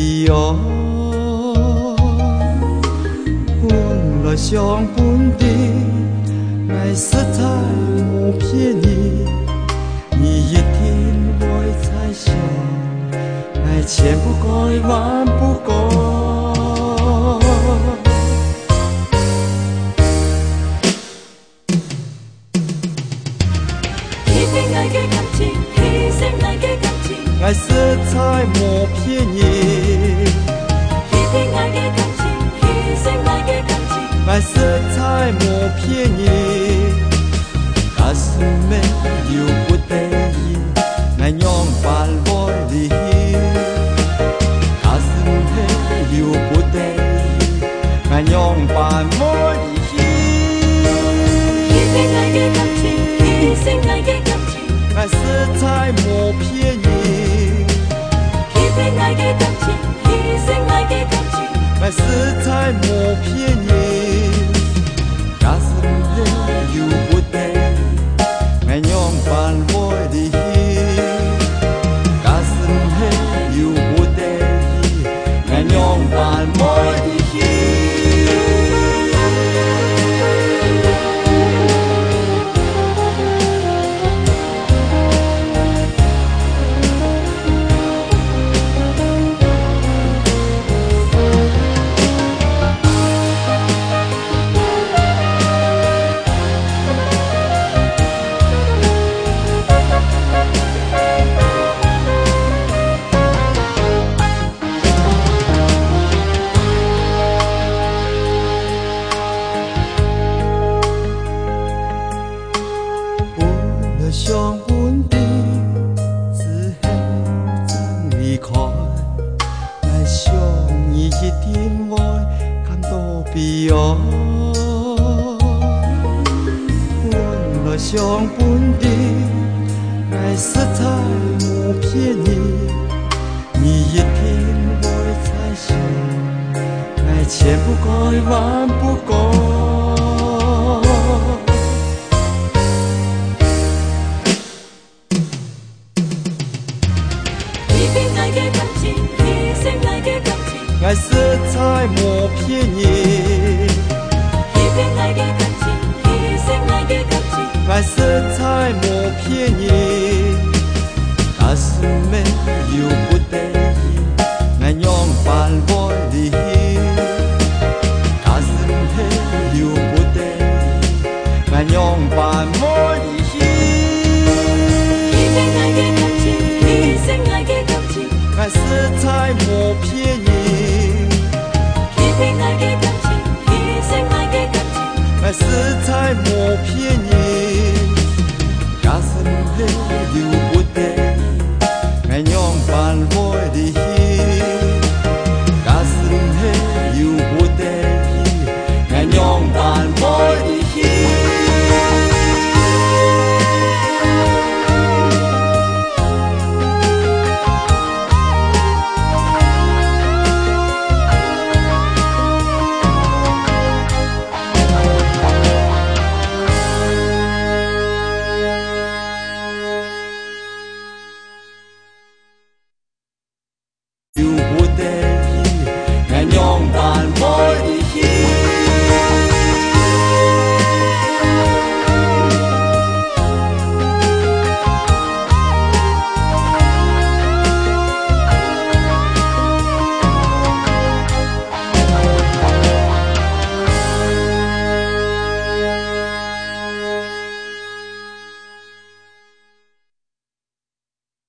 悲哀。本来相本的，爱实在没骗你，你一定会猜想，爱钱不该玩不够。 愛嘅感情，犧牲愛嘅感情， 愛實在沒騙你。 欺騙愛嘅感情，犧牲愛嘅感情， 愛實在沒騙你。假使沒有不得已，愛用法我離。假使沒有不得已，愛用法我離。 欺騙愛嘅感情，犧牲愛嘅感情。 愛實在沒騙你， 欺騙愛嘅感情，犧牲愛嘅感情， 愛實在沒騙你。假使沒有不得已，愛用法我離。假使沒有不得已，愛用法我離。相本的只係真離開，愛上你一點愛感到悲哀。本來相本的愛實在沒騙你，你一定會猜想，愛錢不該玩不夠。愛實在沒騙你， 欺騙愛嘅感情，犧牲愛嘅感情， 愛實在沒騙你。假使沒